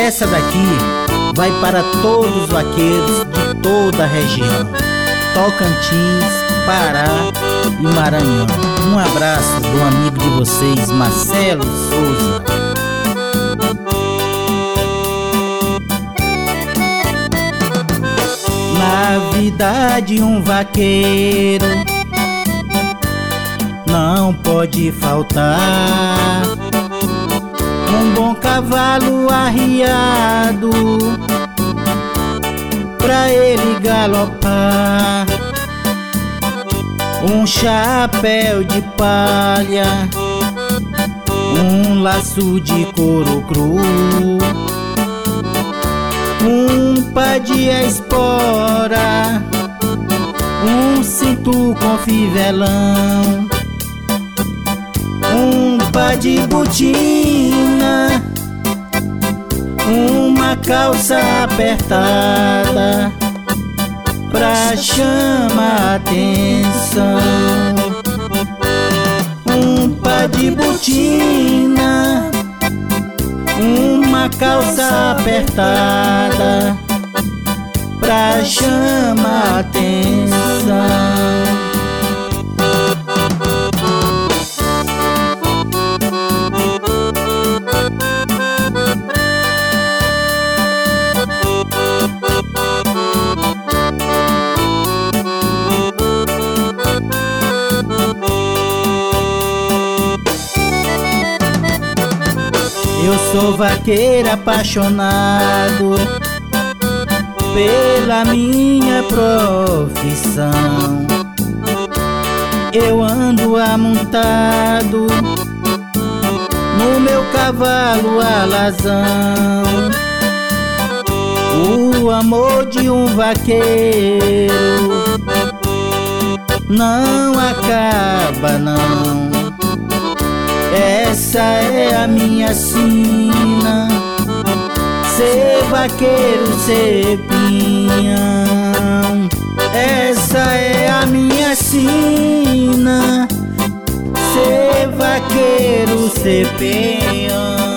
Essa daqui vai para todos os vaqueiros de toda a região, Tocantins, Pará e Maranhão. Um abraço do amigo de vocês, Marcelo Souza. Na vida de um vaqueiro não pode faltar um bom cavalo arriado pra ele galopar, um chapéu de palha, um laço de couro cru, um pá de espora, um cinto com fivelão, um pá de botina, uma calça apertada pra chamar atenção, um pá de botina, uma calça apertada pra chamar atenção. Eu sou vaqueiro apaixonado pela minha profissão. Eu ando amontado no meu cavalo alazão. O amor de um vaqueiro não acaba não. Essa é a minha sina, ser vaqueiro, ser pinhão. Essa é a minha sina, ser vaqueiro, ser pinhão.